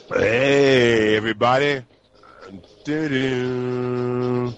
Hey, everybody. Doo-doo.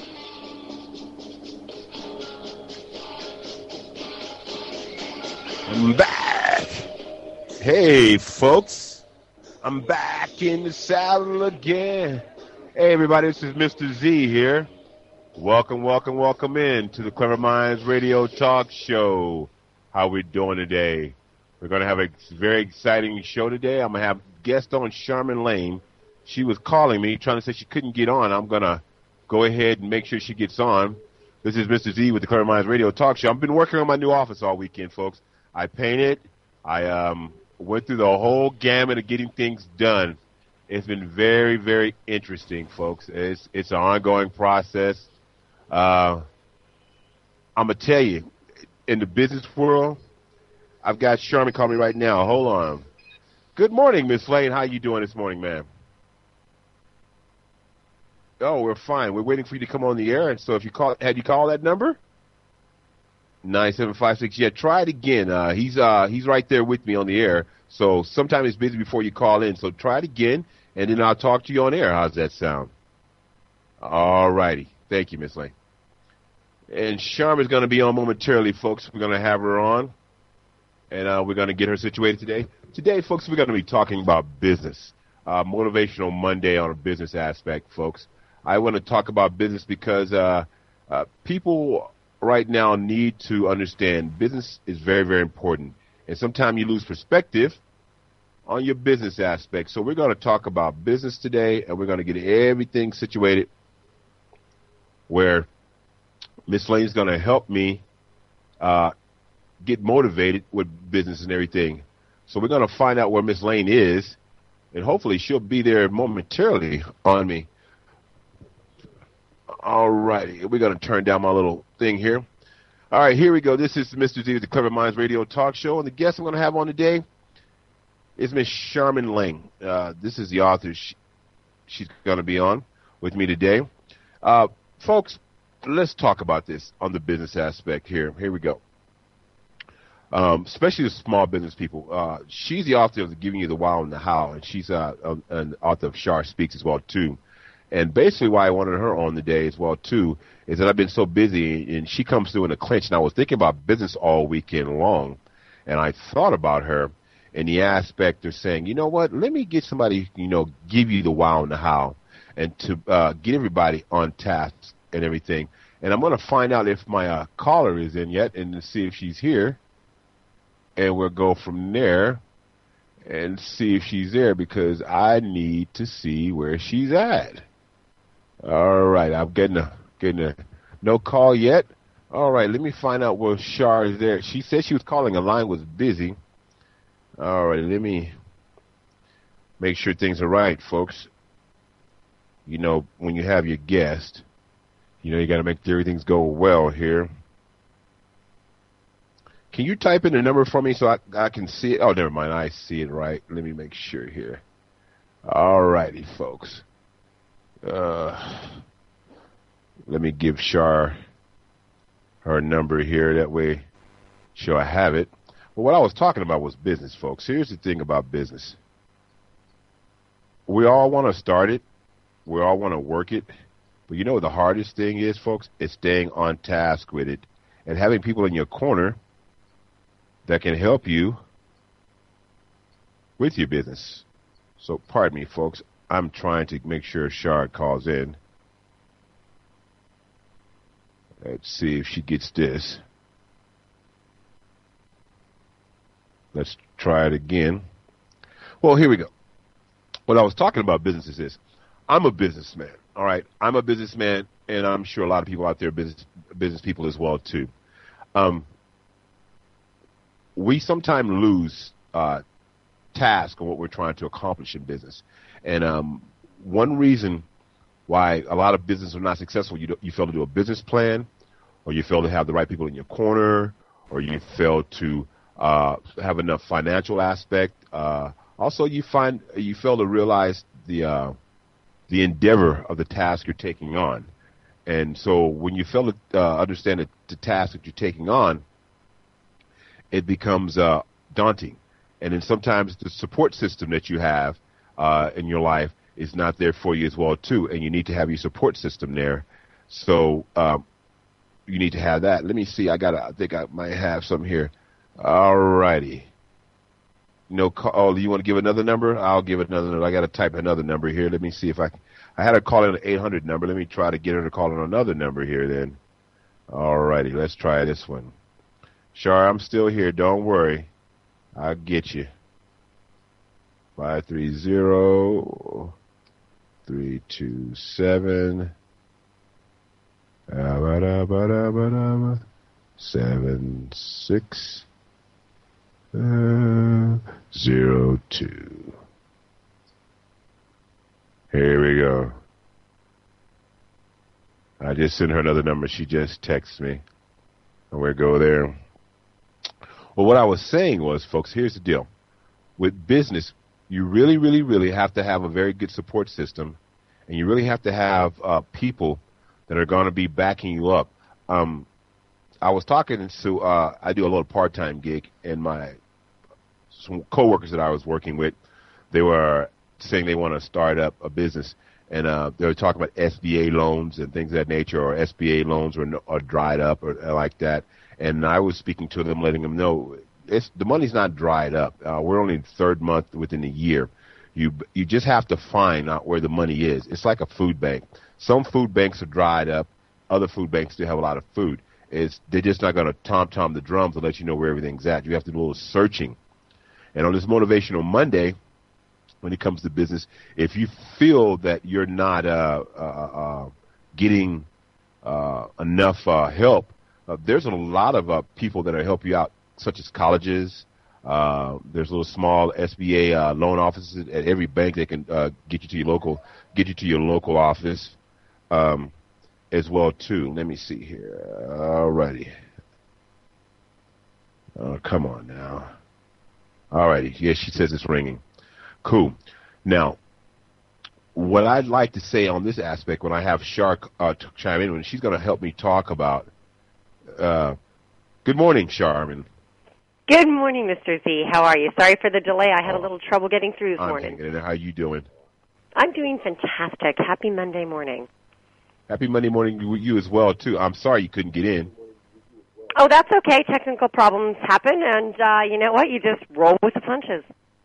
I'm back. Hey, folks. I'm back in the saddle again. Hey, everybody. This is Mr. Z here. Welcome in to the Clever Minds Radio Talk Show. How we doing today? We're going to have a very exciting show today. I'm going to have guest on Charmin Lane. She was calling me, trying to say she couldn't get on. I'm going to go ahead and make sure she gets on. This is Mr. Z with the Clever Minds Radio Talk Show. I've been working on my new office all weekend, folks. I painted. I went through the whole gamut of getting things done. It's been very, very interesting, folks. It's an ongoing process. I'm going to tell you, in the business world, I've got Charmin calling me right now. Hold on. Good morning, Miss Lane. How you doing this morning, ma'am? Oh, we're fine. We're waiting for you to come on the air. And so if you had you called that number? 9756. Yeah, try it again. He's right there with me on the air. So sometimes it's busy before you call in. So try it again, and then I'll talk to you on air. How's that sound? All righty. Thank you, Miss Lane. And Charmin's going to be on momentarily, folks. We're going to have her on, and we're going to get her situated today. Today, folks, we're going to be talking about business. Motivational Monday on a business aspect, folks. I want to talk about business because people right now need to understand business is very, very important. And sometimes you lose perspective on your business aspect. So we're going to talk about business today, and we're going to get everything situated where Miss Lane's going to help me get motivated with business and everything. So we're going to find out where Miss Lane is, and hopefully she'll be there momentarily on me. All righty. We're going to turn down my little thing here. All right, here we go. This is Mr. Z with the Clever Minds Radio Talk Show, and the guest I'm going to have on today is Miss Charmin Lane. This is the author. She's going to be on with me today. Folks, let's talk about this on the business aspect here. Here we go. Especially the small business people. She's the author of Giving You the Wow and the How, and she's an author of Char Speaks as well, too. And basically why I wanted her on today as well, too, is that I've been so busy, and she comes through in a clinch. And I was thinking about business all weekend long, and I thought about her in the aspect of saying, you know what, let me get somebody, give you the wow and the how, and to get everybody on task and everything. And I'm going to find out if my caller is in yet and to see if she's here. And we'll go from there and see if she's there because I need to see where she's at. All right, I'm getting a no call yet. All right, let me find out where Char is there. She said she was calling. A line was busy. All right, let me make sure things are right, folks. When you have your guest, you got to make sure everything's go well here. Can you type in the number for me so I can see it? Oh, never mind. I see it right. Let me make sure here. All righty, folks. Let me give Char her number here. That way she'll have it. But what I was talking about was business, folks. Here's the thing about business. We all want to start it. We all want to work it. But you know what the hardest thing is, folks? It's staying on task with it and having people in your corner that can help you with your business. So pardon me, folks. I'm trying to make sure Char calls in. Let's see if she gets this. Let's try it again. Well, here we go. What I was talking about business is this. I'm a businessman, all right? I'm a businessman, and I'm sure a lot of people out there are business people as well, too. We sometimes lose task on what we're trying to accomplish in business. And one reason why a lot of businesses are not successful, you fail to do a business plan, or you fail to have the right people in your corner, or you fail to have enough financial aspect. Also, you fail to realize the endeavor of the task you're taking on. And so when you fail to understand the task that you're taking on, it becomes daunting. And then sometimes the support system that you have in your life is not there for you as well too, and you need to have your support system there. So you need to have that. Let me see. I think I might have some here. All righty. Oh, you want to give another number? I'll give another number. I got to type another number here. Let me see if I had her call in an 800 number. Let me try to get her to call in another number here then. All righty. Let's try this one. Shar, I'm still here. Don't worry. I'll get you. 530-327 7602. Here we go. I just sent her another number. She just texted me. And we'll go there. Well, what I was saying was, folks, here's the deal. With business, you really, really, really have to have a very good support system, and you really have to have people that are going to be backing you up. I was talking to, I do a little part-time gig, and some coworkers that I was working with, they were saying they want to start up a business, and they were talking about SBA loans and things of that nature, or SBA loans are dried up or like that. And I was speaking to them, letting them know the money's not dried up. We're only the third month within a year. You just have to find out where the money is. It's like a food bank. Some food banks are dried up. Other food banks still have a lot of food. They're just not going to tom the drums to let you know where everything's at. You have to do a little searching. And on this Motivational Monday, when it comes to business, if you feel that you're not getting enough help, there's a lot of people that will help you out, such as colleges. There's little small SBA loan offices at every bank that can get you to your local office as well too. Let me see here. All righty. Come on now. All righty. Yes, she says it's ringing. Cool. Now, what I'd like to say on this aspect, when I have Shark chime in, when she's going to help me talk about. Good morning, Charmin. Good morning, Mr. Z. How are you? Sorry for the delay. I had a little trouble getting through this morning. How are you doing? I'm doing fantastic. Happy Monday morning. Happy Monday morning to you as well, too. I'm sorry you couldn't get in. Oh, that's okay. Technical problems happen, and you know what? You just roll with the punches.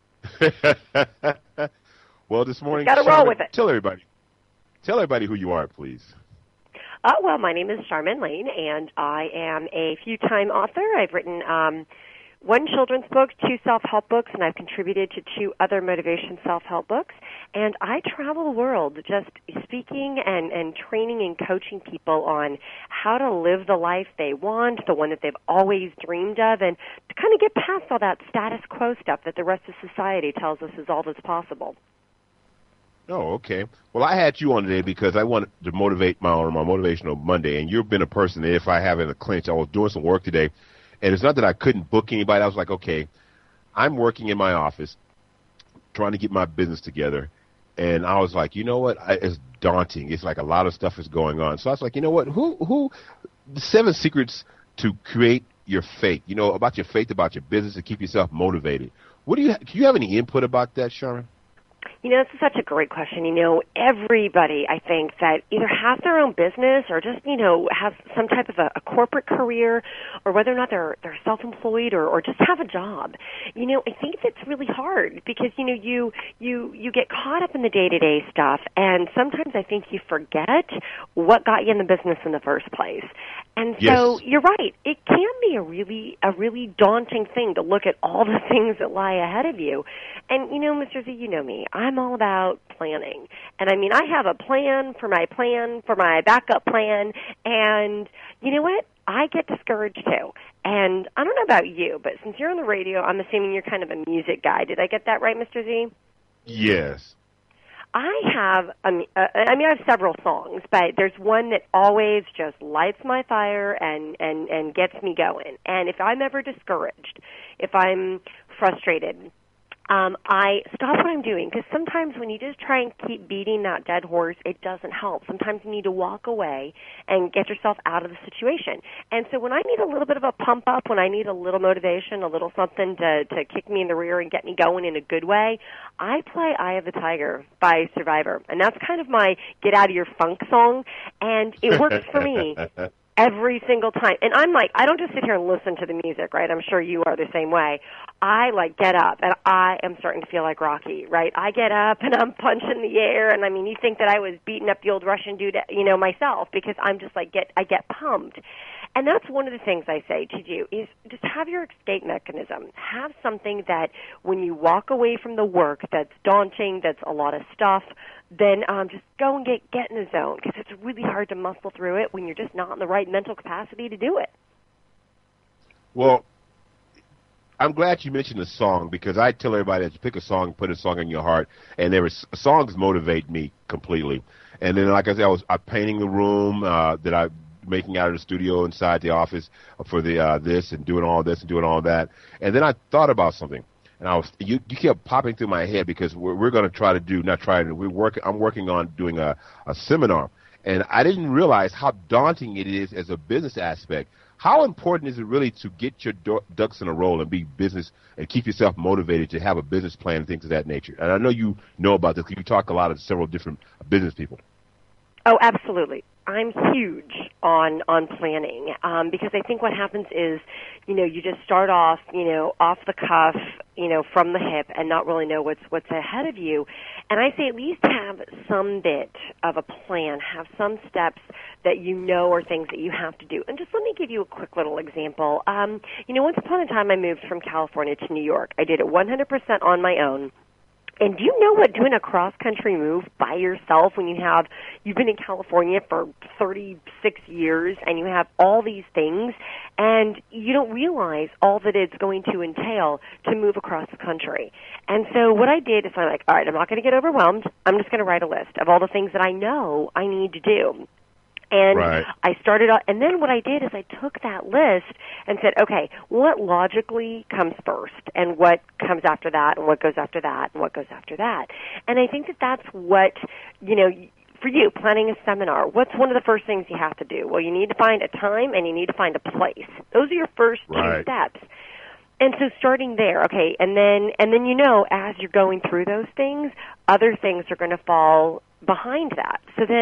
Well, this morning, got to roll with it. Tell everybody who you are, please. Well, my name is Charmin Lane, and I am a few-time author. I've written 1 children's book, 2 self-help books, and I've contributed to 2 other motivation self-help books. And I travel the world just speaking and training and coaching people on how to live the life they want, the one that they've always dreamed of, and to kind of get past all that status quo stuff that the rest of society tells us is all that's possible. Oh, okay. Well, I had you on today because I wanted to motivate my Motivational Monday, and you've been a person that if I have in a clinch, I was doing some work today, and it's not that I couldn't book anybody. I was like, okay, I'm working in my office trying to get my business together, and I was like, you know what? It's daunting. It's like a lot of stuff is going on. So I was like, you know what? The 7 secrets to create your faith, about your faith, about your business, to keep yourself motivated. Do you have any input about that, Sharon? This is such a great question. Everybody, I think, that either has their own business or just, has some type of a corporate career, or whether or not they're self-employed or just have a job. I think that's really hard because, you get caught up in the day-to-day stuff, and sometimes I think you forget what got you in the business in the first place. And so You're right. It can be a really daunting thing to look at all the things that lie ahead of you. And, Mr. Z, you know me. I'm all about planning. And, I have a plan for my backup plan. And you know what? I get discouraged, too. And I don't know about you, but since you're on the radio, I'm assuming you're kind of a music guy. Did I get that right, Mr. Z? Yes. I have several songs, but there's one that always just lights my fire and gets me going. And if I'm ever discouraged, if I'm frustrated, I stop what I'm doing, because sometimes when you just try and keep beating that dead horse, it doesn't help. Sometimes you need to walk away and get yourself out of the situation. And so when I need a little bit of a pump up, when I need a little motivation, a little something to kick me in the rear and get me going in a good way, I play Eye of the Tiger by Survivor. And that's kind of my get out of your funk song, and it works for me. Every single time. And I'm like, I don't just sit here and listen to the music, right? I'm sure you are the same way. I get up and I am starting to feel like Rocky, right? I get up and I'm punching the air, and I mean, you think that I was beating up the old Russian dude, myself, because I'm just I get pumped. And that's one of the things I say to you is just have your escape mechanism. Have something that when you walk away from the work that's daunting, that's a lot of stuff, then just go and get in the zone, because it's really hard to muscle through it when you're just not in the right mental capacity to do it. Well, I'm glad you mentioned the song, because I tell everybody to pick a song, put a song in your heart, and songs motivate me completely. And then, like I said, I'm painting the room that I'm making out of the studio inside the office for the this and doing all this and doing all that. And then I thought about something. And you kept popping through my head, because we're going to try to do, not try to, I'm working on doing a seminar. And I didn't realize how daunting it is as a business aspect. How important is it really to get your ducks in a row and be business and keep yourself motivated to have a business plan and things of that nature? And I know you know about this, because you talk a lot of several different business people. Oh, absolutely. I'm huge on planning, because I think what happens is, you just start off, off the cuff, from the hip, and not really know what's ahead of you. And I say at least have some bit of a plan, have some steps that are things that you have to do. And just let me give you a quick little example. Once upon a time I moved from California to New York. I did it 100% on my own. And do you know what doing a cross-country move by yourself when you've been in California for 36 years and you have all these things, and you don't realize all that it's going to entail to move across the country. And so what I did is I'm like, all right, I'm not going to get overwhelmed. I'm just going to write a list of all the things that I know I need to do. And right. I started out, and then what I did is I took that list and said, okay, what logically comes first, and what comes after that, and what goes after that, and what goes after that. And I think that that's what, for you, planning a seminar, what's one of the first things you have to do? Well, you need to find a time, and you need to find a place. Those are your first two steps. And so starting there, okay, and then as you're going through those things, other things are going to fall behind that.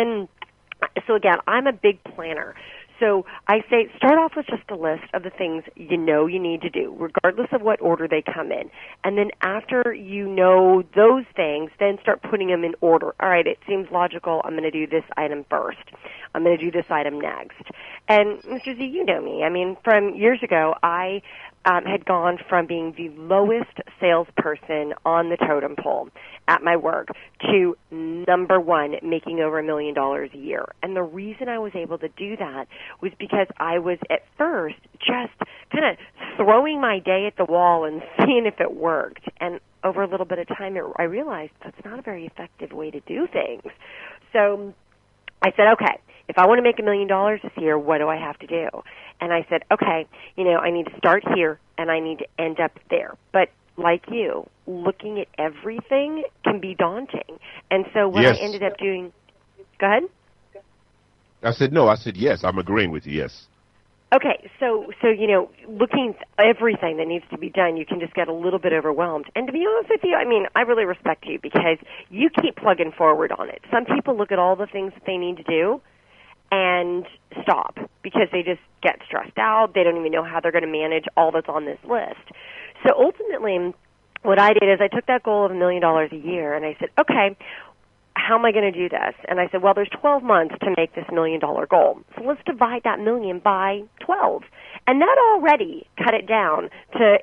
So again, I'm a big planner. So I say start off with just a list of the things you need to do, regardless of what order they come in. And then after you know those things, then start putting them in order. All right, it seems logical. I'm going to do this item first. I'm going to do this item next. And Mr. Z, you know me. I mean, from years ago, I had gone from being the lowest salesperson on the totem pole at my work to number one, making over $1 million a year. And the reason I was able to do that was because I was at first just kind of throwing my day at the wall and seeing if it worked. And over a little bit of time, I realized that's not a very effective way to do things. So I said, okay, if I want to make $1 million this year, what do I have to do? And I said, okay, I need to start here and I need to end up there. But like you, looking at everything can be daunting. And so what I ended up doing, go ahead. I said, no, I said, yes, I'm agreeing with you, yes. Okay, so looking at everything that needs to be done, you can just get a little bit overwhelmed. And to be honest with you, I mean, I really respect you because you keep plugging forward on it. Some people look at all the things that they need to do and stop because they just get stressed out. They don't even know how they're going to manage all that's on this list. So ultimately, what I did is I took that goal of $1 million a year, and I said, okay, how am I going to do this? And I said, well, there's 12 months to make this $1 million goal. So let's divide that million by 12. And that already cut it down to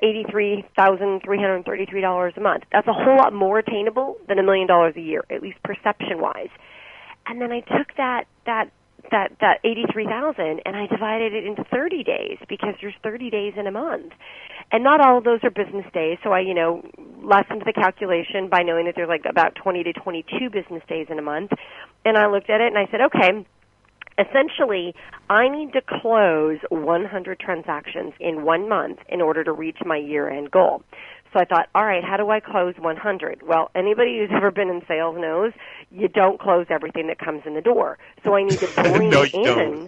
$83,333 a month. That's a whole lot more attainable than $1 million a year, at least perception-wise. And then I took that 83,000 and I divided it into 30 days because there's 30 days in a month. And not all of those are business days, so I, lessened the calculation by knowing that there's like about 20 to 22 business days in a month. And I looked at it and I said, okay, essentially, I need to close 100 transactions in 1 month in order to reach my year-end goal. So I thought, all right, how do I close 100? Well, anybody who's ever been in sales knows you don't close everything that comes in the door. So I need to bring No, in. you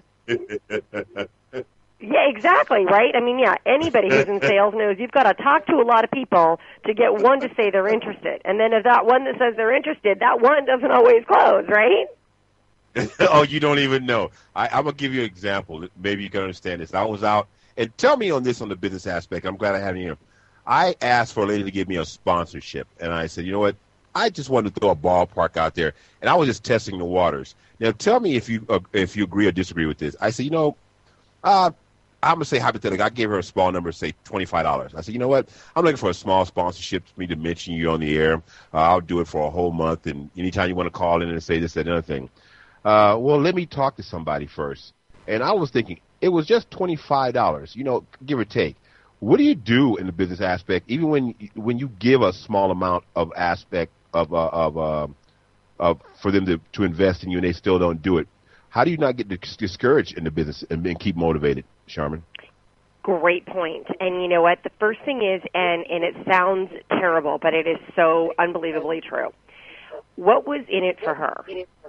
Yeah, exactly, right? I mean, yeah, anybody who's in sales knows you've got to talk to a lot of people to get one to say they're interested. And then if that one that says they're interested, that one doesn't always close, right? Oh, you don't even know. I'm going to give you an example. Maybe you can understand this. I was out, and tell me on this on the business aspect. I'm glad I have you here. I asked for a lady to give me a sponsorship, and I said, you know what? I just wanted to throw a ballpark out there, and I was just testing the waters. Now, tell me if you agree or disagree with this. I said, I'm going to say hypothetically, I gave her a small number, say $25. I said, you know what? I'm looking for a small sponsorship for me to mention you on the air. I'll do it for a whole month, and anytime you want to call in and say this and another thing. Well, let me talk to somebody first. And I was thinking, it was just $25, give or take. What do you do in the business aspect, even when you give a small amount of aspect of for them to invest in you and they still don't do it? How do you not get discouraged in the business and keep motivated, Charmin? Great point. And you know what? The first thing is, and it sounds terrible, but it is so unbelievably true. What was in it for her?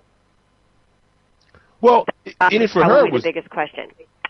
Well, in it for her was the biggest question.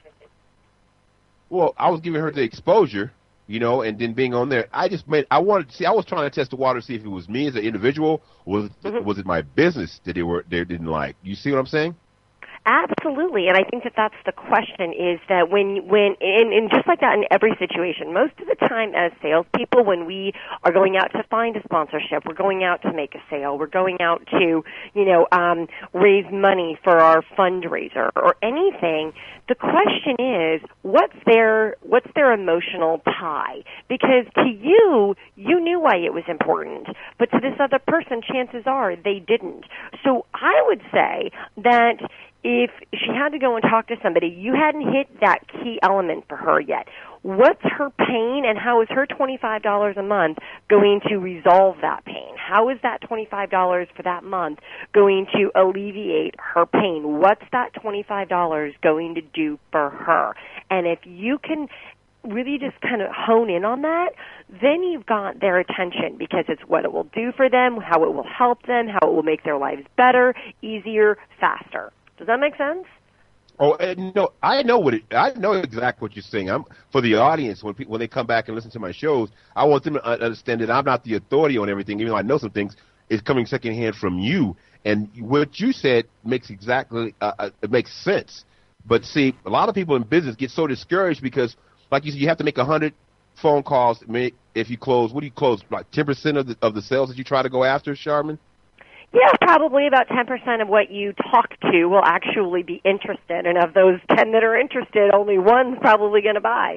Well, I was giving her the exposure, and then being on there. I was trying to test the water to see if it was me as an individual, or was it my business that they didn't like? You see what I'm saying? Absolutely, and I think that that's the question, is that when and just like that in every situation, most of the time as salespeople, when we are going out to find a sponsorship, we're going out to make a sale, we're going out to, raise money for our fundraiser or anything, the question is, what's their emotional tie? Because to you knew why it was important, but to this other person, chances are they didn't. So I would say that if she had to go and talk to somebody, you hadn't hit that key element for her yet. What's her pain, and how is her $25 a month going to resolve that pain? How is that $25 for that month going to alleviate her pain? What's that $25 going to do for her? And if you can really just kind of hone in on that, then you've got their attention, because it's what it will do for them, how it will help them, how it will make their lives better, easier, faster. Does that make sense? Oh, no, I know exactly what you're saying. For the audience, when they come back and listen to my shows, I want them to understand that I'm not the authority on everything, even though I know some things. It's coming secondhand from you, and what you said makes it makes sense. But see, a lot of people in business get so discouraged because, like you said, you have to make 100 phone calls. If you close, what do you close? Like 10% of the sales that you try to go after, Charmin? Yeah, probably about 10% of what you talk to will actually be interested, and of those 10 that are interested, only one's probably going to buy.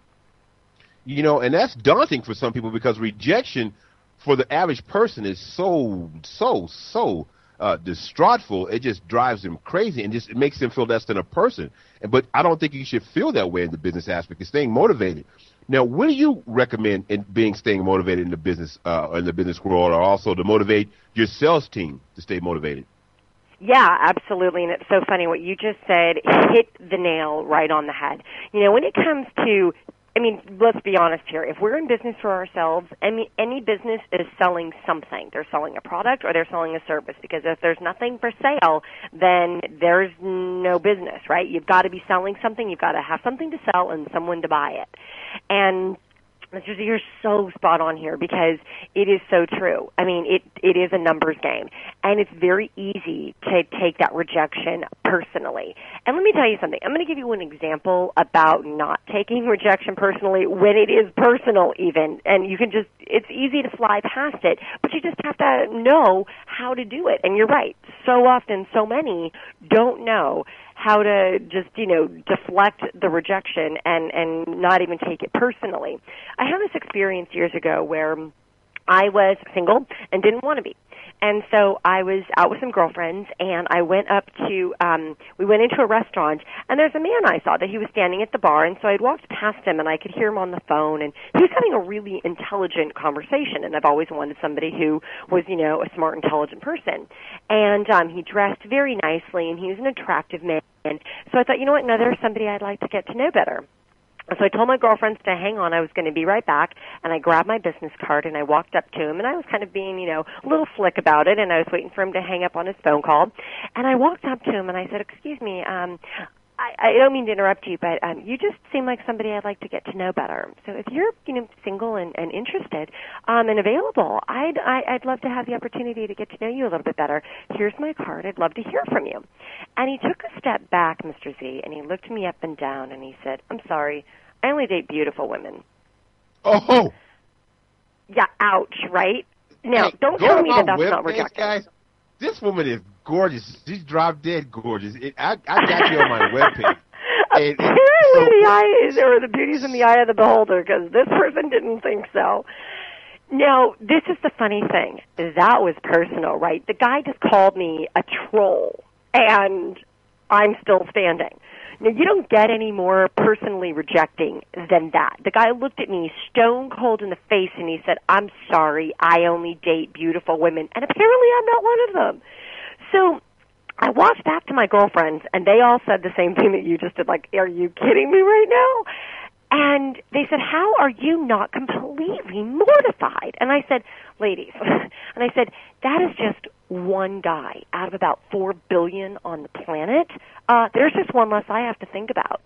And that's daunting for some people, because rejection for the average person is so distraughtful. It just drives them crazy, and it makes them feel less than a person. But I don't think you should feel that way in the business aspect. It's staying motivated. Now, what do you recommend in staying motivated in the business world, or also to motivate your sales team to stay motivated? Yeah, absolutely. And it's so funny what you just said, hit the nail right on the head. When it comes to, let's be honest here. If we're in business for ourselves, any business is selling something. They're selling a product or they're selling a service, because if there's nothing for sale, then there's no business, right? You've got to be selling something. You've got to have something to sell and someone to buy it. And you're so spot on here, because it is so true. It is a numbers game, and it's very easy to take that rejection personally. And let me tell you something. I'm going to give you an example about not taking rejection personally when it is personal even, and it's easy to fly past it, but you just have to know how to do it. And you're right. So often, so many don't know how to just, deflect the rejection and not even take it personally. I had this experience years ago where I was single and didn't want to be. And so I was out with some girlfriends, and I went up to, we went into a restaurant, and there's a man I saw that he was standing at the bar, and so I'd walked past him, and I could hear him on the phone, and he was having a really intelligent conversation, and I've always wanted somebody who was, a smart, intelligent person. And he dressed very nicely, and he was an attractive man. So I thought, you know what, now there's somebody I'd like to get to know better. So I told my girlfriends to hang on. I was going to be right back, and I grabbed my business card, and I walked up to him, and I was kind of being, a little slick about it, and I was waiting for him to hang up on his phone call. And I walked up to him, and I said, excuse me, I don't mean to interrupt you, but you just seem like somebody I'd like to get to know better. So if you're, single and interested and available, I'd love to have the opportunity to get to know you a little bit better. Here's my card. I'd love to hear from you. And he took a step back, Mr. Z, and he looked me up and down, and he said, I'm sorry, I only date beautiful women. Oh! Yeah, ouch, right? Now, Hey, don't go tell to me my that that's not webpage, rejected. guys. This woman is gorgeous. She's drop dead gorgeous. I got you on my webpage. Apparently the eye is, or the beauty's in the eye of the beholder, because this person didn't think so. Now, this is the funny thing. That was personal, right? The guy just called me a troll, and I'm still standing. Now, you don't get any more personally rejecting than that. The guy looked at me stone cold in the face, and he said, I'm sorry, I only date beautiful women, and apparently I'm not one of them. So I walked back to my girlfriends, and they all said the same thing that you just did, like, are you kidding me right now? And they said, how are you not completely mortified? And I said, ladies, and I said, that is just one guy out of about 4 billion on the planet. There's just one less I have to think about.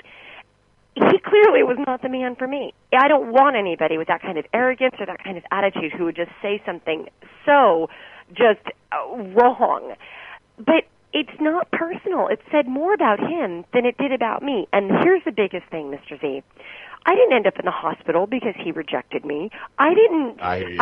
He clearly was not the man for me. I don't want anybody with that kind of arrogance or that kind of attitude who would just say something so just wrong. But it's not personal. It said more about him than it did about me. And here's the biggest thing, Mr. Z. I didn't end up in the hospital because he rejected me. I didn't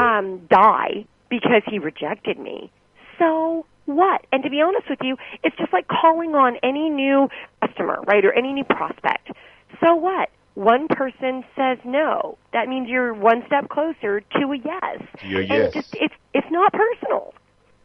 die because he rejected me. So what? And to be honest with you, it's just like calling on any new customer, right, or any new prospect. So what? One person says no. That means you're one step closer to a yes. Yes. And it's not personal.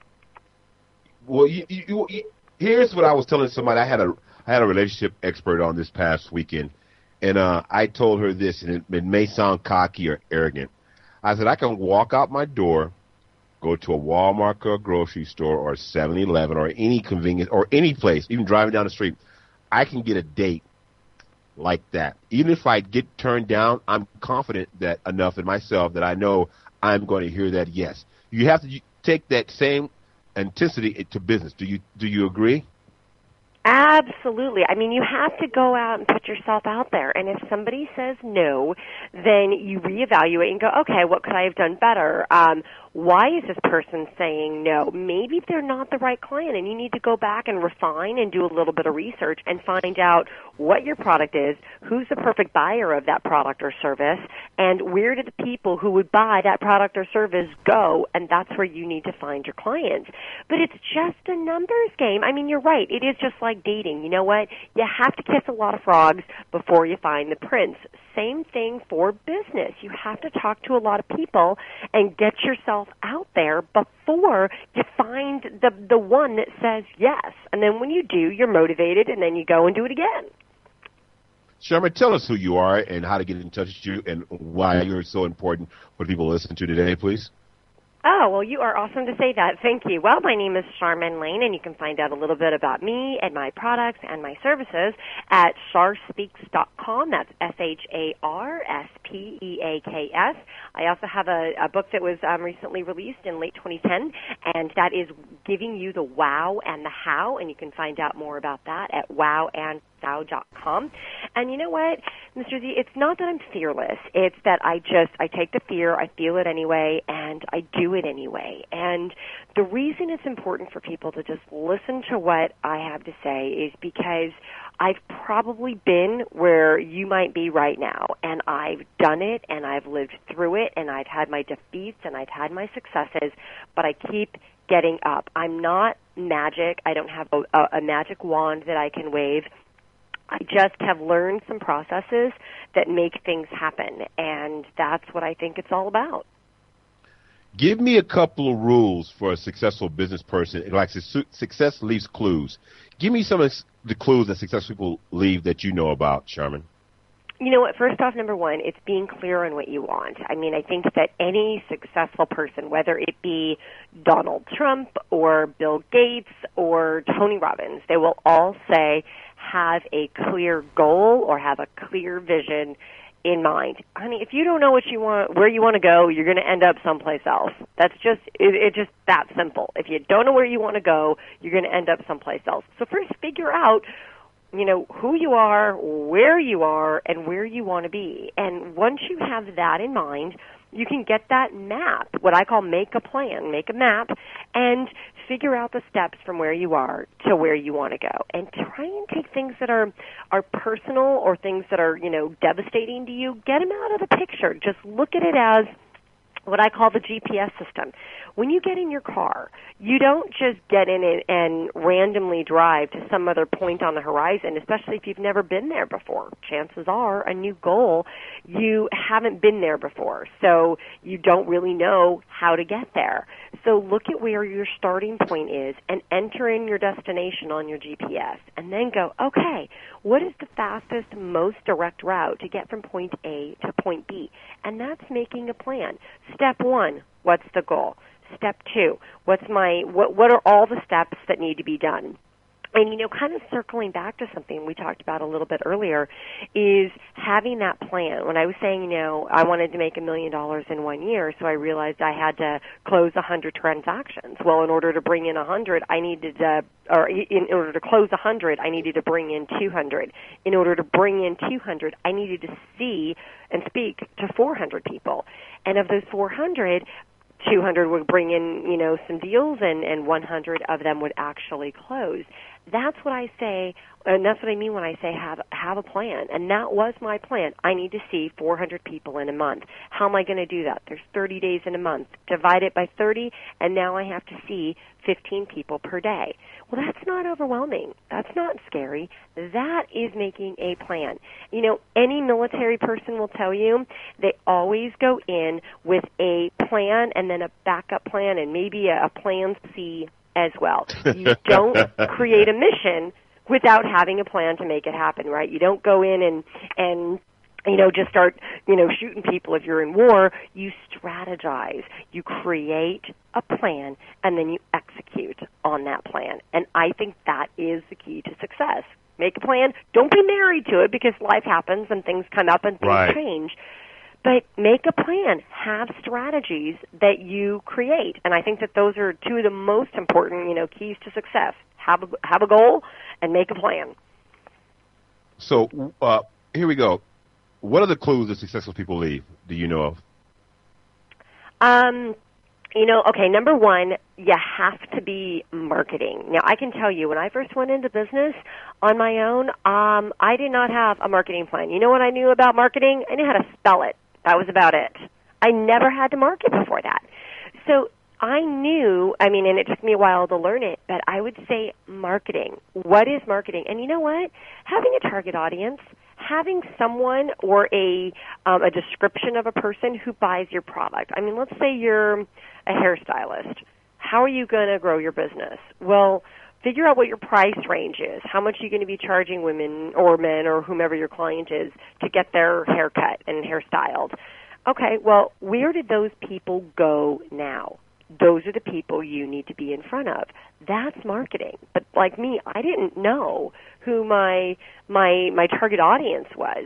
Well, here's what I was telling somebody. I had a relationship expert on this past weekend, and I told her this, and it may sound cocky or arrogant. I said, I can walk out my door, go to a Walmart or a grocery store or a 7-Eleven or any convenience or any place, even driving down the street. I can get a date like that. Even if I get turned down, I'm confident that enough in myself that I know I'm going to hear that yes. You have to take that same intensity to business. Do you agree? Absolutely. I mean, you have to go out and put yourself out there. And if somebody says no, then you reevaluate and go, okay, what could I have done better? Why is this person saying no? Maybe they're not the right client, and you need to go back and refine and do a little bit of research and find out what your product is, who's the perfect buyer of that product or service, and where do the people who would buy that product or service go, and that's where you need to find your clients. But it's just a numbers game. I mean, you're right. It is just like dating. You know what? You have to kiss a lot of frogs before you find the prince. Same thing for business. You have to talk to a lot of people and get yourself out there before you find the one that says yes. And then when you do, you're motivated, and then you go and do it again. Sherman, tell us who you are and how to get in touch with you and why you're so important for people to listen to today, please. Oh, well, you are awesome to say that. Thank you. Well, my name is Charmaine Lane, and you can find out a little bit about me and my products and my services at charspeaks.com. That's SHARSPEAKS. I also have a book that was recently released in late 2010, and that is giving you the wow and the how, and you can find out more about that at wowandhow.com. And you know what, Mr. Z, it's not that I'm fearless. It's that I take the fear, I feel it anyway, and I do it anyway. And the reason it's important for people to just listen to what I have to say is because I've probably been where you might be right now, and I've done it, and I've lived through it, and I've had my defeats, and I've had my successes, but I keep getting up. I'm not magic. I don't have a magic wand that I can wave. I just have learned some processes that make things happen, and that's what I think it's all about. Give me a couple of rules for a successful business person. Like success leaves clues. Give me some of the clues that successful people leave that you know about, Sherman. You know what? First off, number one, it's being clear on what you want. I mean, I think that any successful person, whether it be Donald Trump or Bill Gates or Tony Robbins, they will all say have a clear goal or have a clear vision in mind. Honey, if you don't know what you want, where you want to go, you're going to end up someplace else. That's just, it's just that simple. If you don't know where you want to go, you're going to end up someplace else. So first figure out, who you are, where you are, and where you want to be. And once you have that in mind, you can get that map, what I call make a plan, make a map, and figure out the steps from where you are to where you want to go. And try and take things that are personal or things that are, devastating to you, get them out of the picture. Just look at it as what I call the GPS system. When you get in your car, you don't just get in it and randomly drive to some other point on the horizon, especially if you've never been there before. Chances are, a new goal, you haven't been there before, so you don't really know how to get there. So look at where your starting point is and enter in your destination on your GPS, and then go, okay, what is the fastest, most direct route to get from point A to point B? And that's making a plan. Step 1, what's the goal? Step 2, what are all the steps that need to be done? And, kind of circling back to something we talked about a little bit earlier is having that plan. When I was saying, I wanted to make $1 million in 1 year, so I realized I had to close 100 transactions. Well, in order to bring in 100, in order to close 100, I needed to bring in 200. In order to bring in 200, I needed to see and speak to 400 people. And of those 400, 200 would bring in, some deals, and 100 of them would actually close. That's what I say, and that's what I mean when I say have a plan. And that was my plan. I need to see 400 people in a month. How am I going to do that? There's 30 days in a month. Divide it by 30, and now I have to see 15 people per day. Well, that's not overwhelming. That's not scary. That is making a plan. Any military person will tell you they always go in with a plan and then a backup plan and maybe a plan C as well. You don't create a mission without having a plan to make it happen, right? You don't go in and just start, shooting people if you're in war. You strategize. You create a plan, and then you execute on that plan. And I think that is the key to success. Make a plan. Don't be married to it, because life happens and things come up and things change. But make a plan. Have strategies that you create. And I think that those are two of the most important, keys to success. Have a goal and make a plan. So here we go. What are the clues that successful people leave? Do you know of? Okay, number one, you have to be marketing. Now, I can tell you, when I first went into business on my own, I did not have a marketing plan. You know what I knew about marketing? I knew how to spell it. That was about it. I never had to market before that. So I knew, and it took me a while to learn it, but I would say marketing. What is marketing? And you know what? Having a target audience, having someone or a description of a person who buys your product. Let's say you're a hairstylist. How are you going to grow your business? Well, figure out what your price range is. How much are you going to be charging women or men or whomever your client is to get their hair cut and hair styled? Okay, well, where did those people go now? Those are the people you need to be in front of. That's marketing. But like me, I didn't know who my target audience was.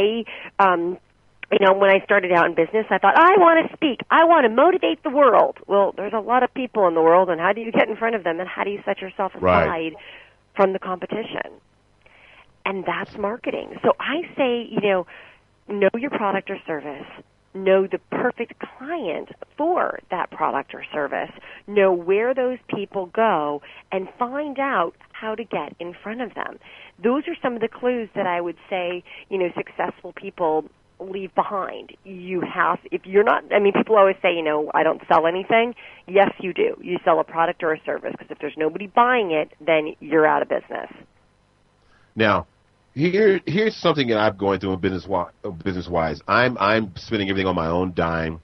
When I started out in business, I thought, I want to speak. I want to motivate the world. Well, there's a lot of people in the world, and how do you get in front of them, and how do you set yourself aside from the competition? And that's marketing. So I say, know your product or service. Know the perfect client for that product or service. Know where those people go, and find out how to get in front of them. Those are some of the clues that I would say, successful people leave behind. You have, if you're not, people always say, I don't sell anything. Yes, you do. You sell a product or a service, because if there's nobody buying it, then you're out of business. Now, here's something that I'm going through in business-wise. I'm spending everything on my own dime.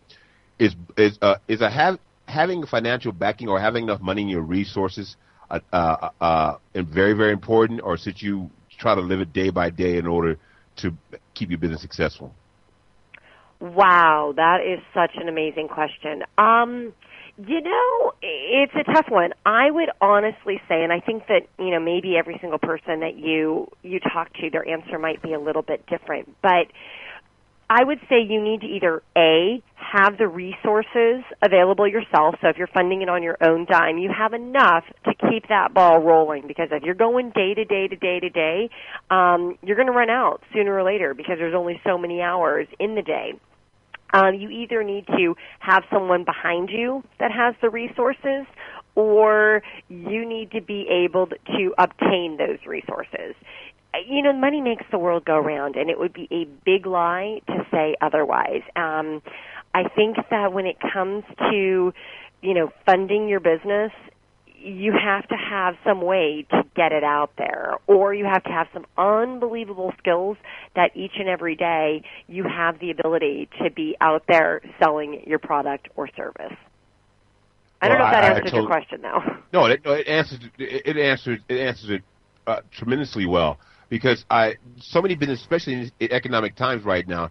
Having financial backing or having enough money in your resources very, very important, or should you try to live it day by day in order to keep your business successful? Wow, that is such an amazing question. It's a tough one. I would honestly say, and I think that, maybe every single person that you talk to, their answer might be a little bit different, but I would say you need to either, A, have the resources available yourself. So if you're funding it on your own dime, you have enough to keep that ball rolling. Because if you're going day to day to day to day, you're going to run out sooner or later because there's only so many hours in the day. You either need to have someone behind you that has the resources, or you need to be able to obtain those resources. You know, money makes the world go round, and it would be a big lie to say otherwise. I think that when it comes to, you know, funding your business, you have to have some way to get it out there, or you have to have some unbelievable skills that each and every day you have the ability to be out there selling your product or service. I don't know if that answers your question, though. No, it answers it tremendously well, because so many businesses, especially in economic times right now,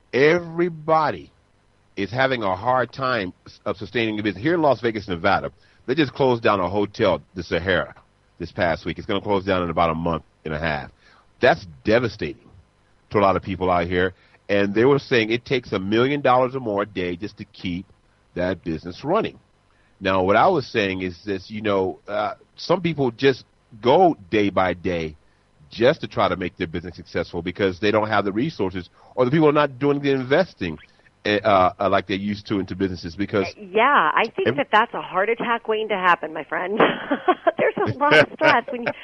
everybody is having a hard time of sustaining the business. Here in Las Vegas, Nevada, they just closed down a hotel, the Sahara, this past week. It's going to close down in about a month and a half. That's devastating to a lot of people out here. And they were saying it takes $1 million or more a day just to keep that business running. Now, what I was saying is this, you know, some people just go day by day just to try to make their business successful because they don't have the resources, or the people are not doing the investing like they used to into businesses. Because yeah, I think that's a heart attack waiting to happen, my friend. There's a lot of stress when you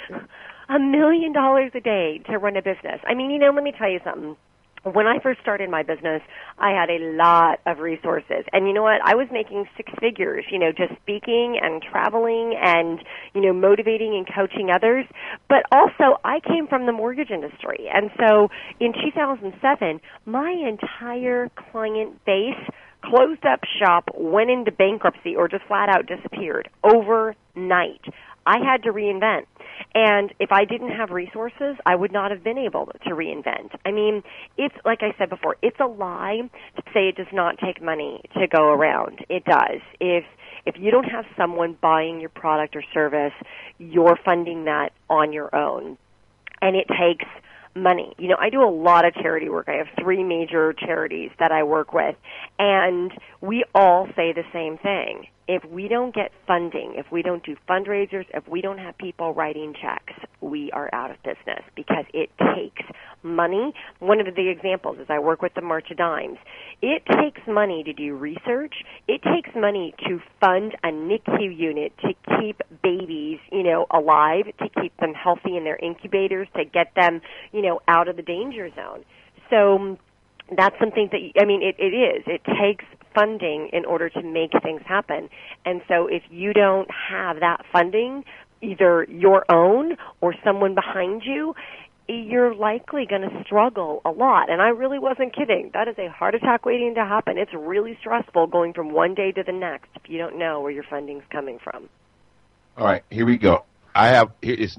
$1 million a day to run a business. I mean, you know, let me tell you something. When I first started my business, I had a lot of resources. And you know what? I was making six figures, you know, just speaking and traveling and, you know, motivating and coaching others. But also, I came from the mortgage industry. And so in 2007, my entire client base closed up shop, went into bankruptcy, or just flat out disappeared overnight. I had to reinvent. And if I didn't have resources, I would not have been able to reinvent. I mean, it's like I said before, it's a lie to say it does not take money to go around. It does. If you don't have someone buying your product or service, you're funding that on your own. And it takes money. You know, I do a lot of charity work. I have 3 major charities that I work with, and we all say the same thing. If we don't get funding, if we don't do fundraisers, if we don't have people writing checks, we are out of business because it takes money. One of the examples is I work with the March of Dimes. It takes money to do research. It takes money to fund a NICU unit to keep babies, you know, alive, to keep them healthy in their incubators, to get them, you know, out of the danger zone. So that's something that, I mean, it is. It takes funding in order to make things happen. And so if you don't have that funding, either your own or someone behind you, you're likely going to struggle a lot. And I really wasn't kidding. That is a heart attack waiting to happen. It's really stressful going from one day to the next if you don't know where your funding's coming from. All right, here we go. It's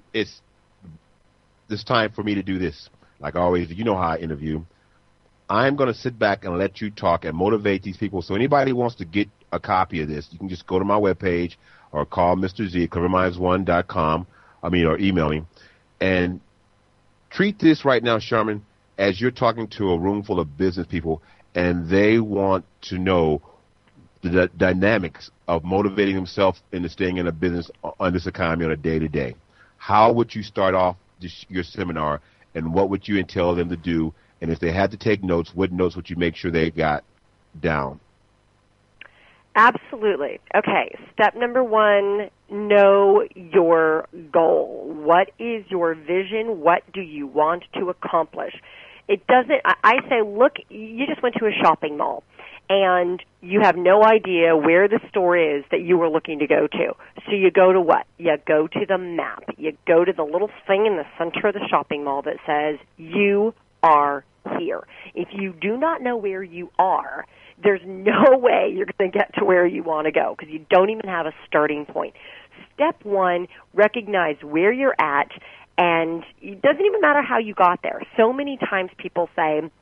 this time for me to do this. Like always, you know how I interview. I'm going to sit back and let you talk and motivate these people. So anybody who wants to get a copy of this, you can just go to my webpage or call Mr. Z at CleverMinds1.com, or email me. And treat this right now, Sharman, as you're talking to a room full of business people, and they want to know the dynamics of motivating themselves into staying in a business on this economy on a day-to-day. How would you start off your seminar, and what would you tell them to do? And if they had to take notes, what notes would you make sure they got down? Absolutely. Okay, step number 1, know your goal. What is your vision? What do you want to accomplish? It doesn't, I say, look, you just went to a shopping mall, and you have no idea where the store is that you were looking to go to. So you go to what? You go to the map. You go to the little thing in the center of the shopping mall that says, you are here. If you do not know where you are, there's no way you're going to get to where you want to go because you don't even have a starting point. Step 1, recognize where you're at, and it doesn't even matter how you got there. So many times people say,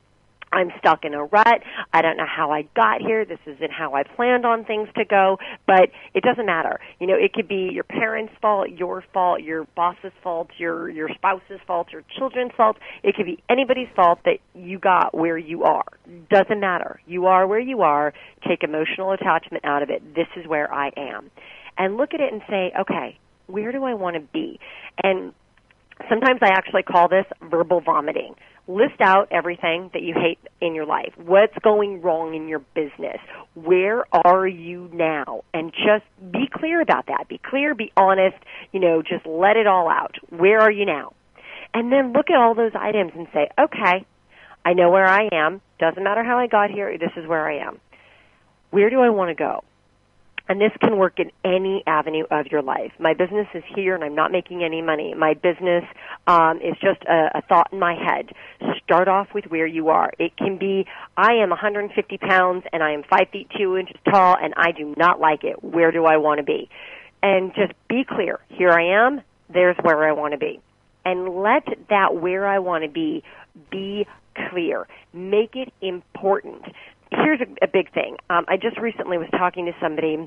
I'm stuck in a rut. I don't know how I got here. This isn't how I planned on things to go, but it doesn't matter. You know, it could be your parents' fault, your boss's fault, your spouse's fault, your children's fault. It could be anybody's fault that you got where you are. Doesn't matter. You are where you are. Take emotional attachment out of it. This is where I am. And look at it and say, okay, where do I want to be? And sometimes I actually call this verbal vomiting. List out everything that you hate in your life. What's going wrong in your business? Where are you now? And just be clear about that. Be clear, be honest, just let it all out. Where are you now? And then look at all those items and say, okay, I know where I am. Doesn't matter how I got here. This is where I am. Where do I want to go? And this can work in any avenue of your life. My business is here and I'm not making any money. My business is just a thought in my head. Start off with where you are. It can be, I am 150 pounds and I am 5 feet 2 inches tall and I do not like it. Where do I want to be? And just be clear. Here I am. There's where I want to be. And let that where I want to be clear. Make it important. Here's a big thing. I just recently was talking to somebody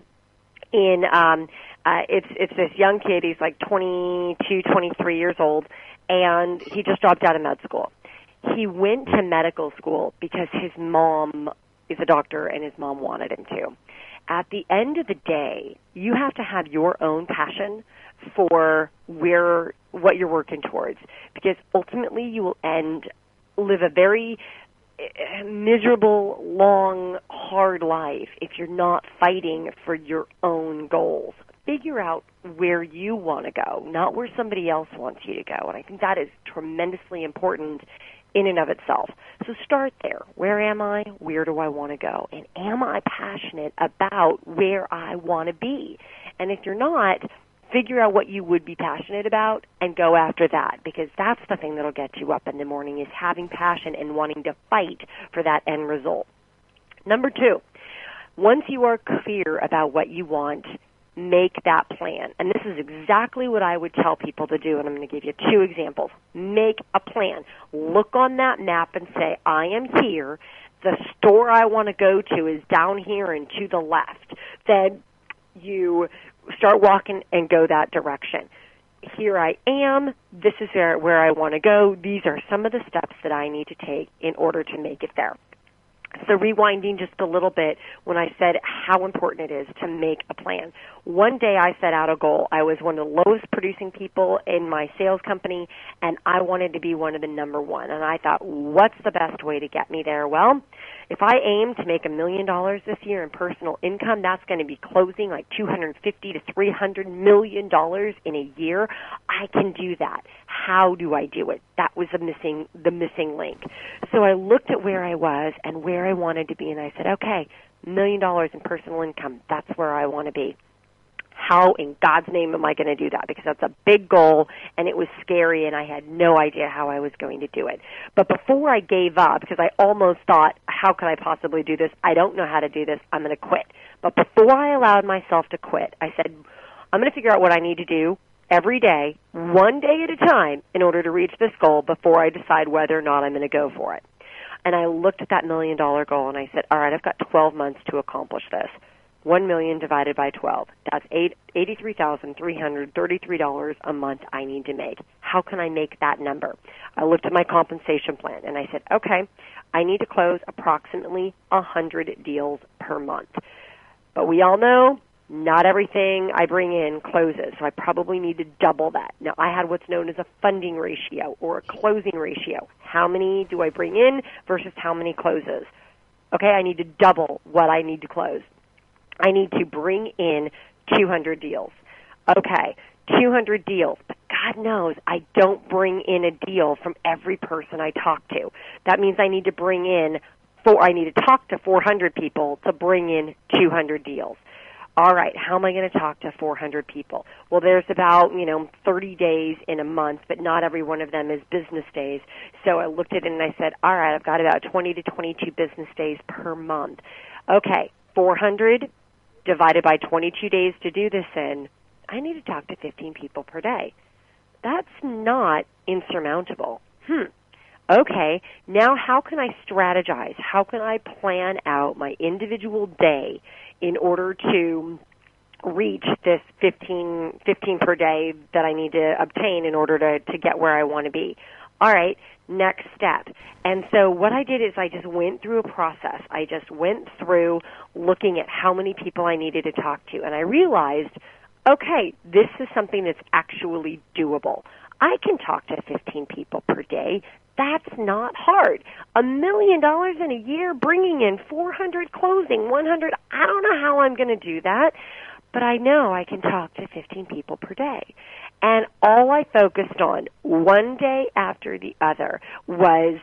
it's this young kid. He's like 22, 23 years old, and he just dropped out of med school. He went to medical school because his mom is a doctor and his mom wanted him to. At the end of the day, you have to have your own passion for what you're working towards, because ultimately you will live a very miserable, long, hard life if you're not fighting for your own goals. Figure out where you want to go, not where somebody else wants you to go. And I think that is tremendously important in and of itself. So start there. Where am I? Where do I want to go? And am I passionate about where I want to be? And if you're not, figure out what you would be passionate about and go after that, because that's the thing that'll get you up in the morning, is having passion and wanting to fight for that end result. Number 2, once you are clear about what you want, make that plan. And this is exactly what I would tell people to do, and I'm going to give you 2 examples. Make a plan. Look on that map and say, I am here. The store I want to go to is down here and to the left. Then you start walking and go that direction. Here I am. This is where I want to go. These are some of the steps that I need to take in order to make it there. So rewinding just a little bit, when I said how important it is to make a plan. One day I set out a goal. I was one of the lowest producing people in my sales company, and I wanted to be one of the number 1. And I thought, what's the best way to get me there? Well, if I aim to make $1 million this year in personal income, that's going to be closing like $250 to $300 million in a year. I can do that. How do I do it? That was the missing link. So I looked at where I was and where I wanted to be, and I said, okay, $1 million in personal income, that's where I want to be. How in God's name am I going to do that? Because that's a big goal, and it was scary, and I had no idea how I was going to do it. But before I gave up, because I almost thought, how could I possibly do this? I don't know how to do this. I'm going to quit. But before I allowed myself to quit, I said, I'm going to figure out what I need to do every day, one day at a time, in order to reach this goal before I decide whether or not I'm going to go for it. And I looked at that $1 million goal, and I said, all right, I've got 12 months to accomplish this. 1 million divided by 12. That's $83,333 a month I need to make. How can I make that number? I looked at my compensation plan, and I said, okay, I need to close approximately 100 deals per month. But we all know not everything I bring in closes, so I probably need to double that. Now, I had what's known as a funding ratio or a closing ratio. How many do I bring in versus how many closes? Okay, I need to double what I need to close. I need to bring in 200 deals. Okay, 200 deals, but God knows I don't bring in a deal from every person I talk to. That means I need to talk to 400 people to bring in 200 deals. All right, how am I going to talk to 400 people? Well, there's about, 30 days in a month, but not every one of them is business days. So I looked at it and I said, all right, I've got about 20 to 22 business days per month. Okay, 400 divided by 22 days to do this in, I need to talk to 15 people per day. That's not insurmountable. okay, now how can I strategize? How can I plan out my individual day in order to reach this 15 per day that I need to obtain in order to get where I want to be? All right, next step. And so what I did is I just went through a process. I just went through looking at how many people I needed to talk to, and I realized, okay, this is something that's actually doable. I can talk to 15 people per day. That's not hard. $1 million in a year, bringing in 400, closing 100. I don't know how I'm going to do that, but I know I can talk to 15 people per day. And all I focused on one day after the other was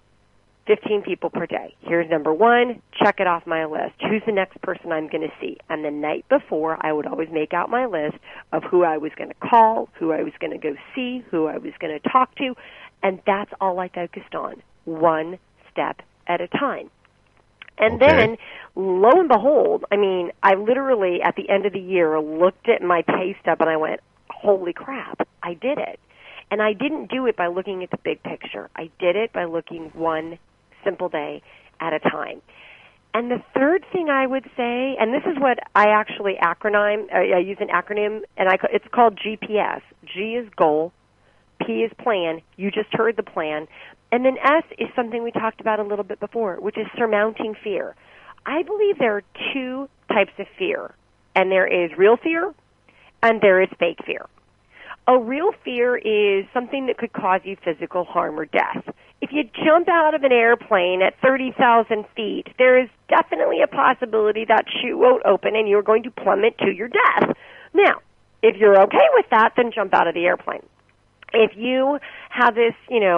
15 people per day. Here's number one, check it off my list. Who's the next person I'm going to see? And the night before, I would always make out my list of who I was going to call, who I was going to go see, who I was going to talk to, and that's all I focused on, one step at a time. And then, lo and behold, I mean, I literally, at the end of the year, looked at my pay stub and I went, holy crap, I did it. And I didn't do it by looking at the big picture. I did it by looking one simple day at a time. And the third thing I would say, and this is what I actually I use an acronym, and it's called GPS. G is goal, P is plan. You just heard the plan. And then S is something we talked about a little bit before, which is surmounting fear. I believe there are two types of fear, and there is real fear and there is fake fear. A real fear is something that could cause you physical harm or death. If you jump out of an airplane at 30,000 feet, there is definitely a possibility that chute won't open and you're going to plummet to your death. Now, if you're okay with that, then jump out of the airplane. If you have this,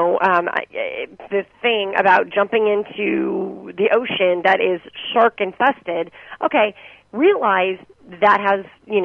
this thing about jumping into the ocean that is shark infested, okay, realize that has